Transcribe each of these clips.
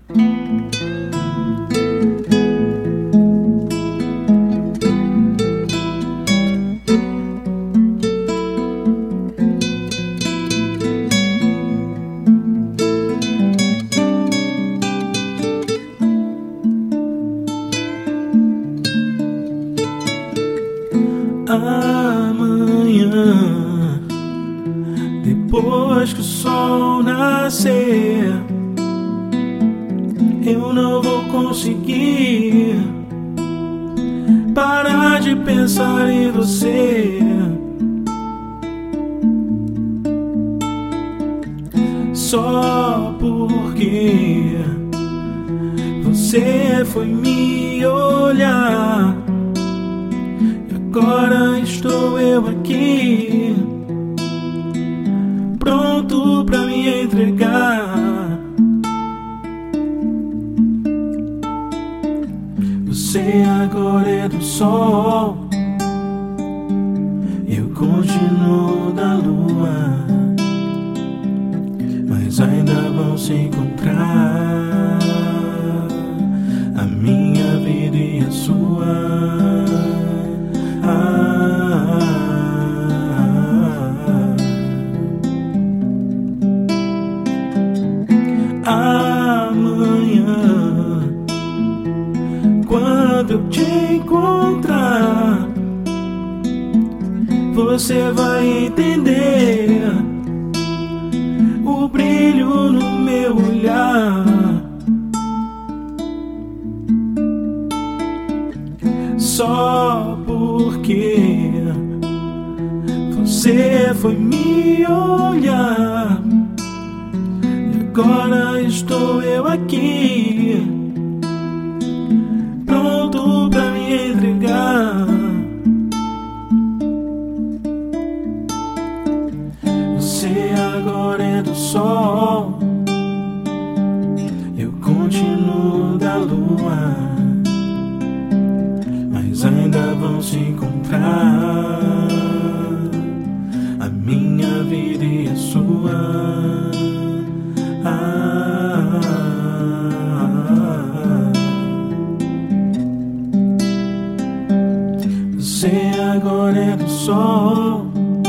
Amanhã, depois que o sol nascer, eu não vou conseguir parar de pensar em você. Só porque você foi me olhar, agora estou eu aqui, pronto pra me entregar. Você agora é do sol, eu continuo da lua, mas ainda vão se encontrar a minha vida e a sua. Amanhã, quando eu te encontrar, você vai entender o brilho no meu olhar. Só porque você foi me olhar, agora estou eu aqui, pronto pra me entregar. Você agora é do sol, eu continuo da lua, mas ainda vão se encontrar a minha vida e a sua. Você agora é do sol,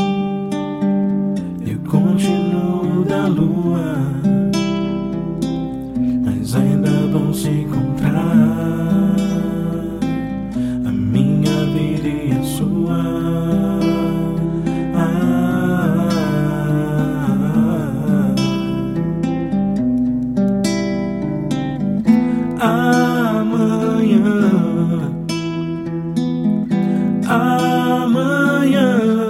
eu continuo da lua, mas ainda vão se encontrar a minha vida e a sua. Amanhã,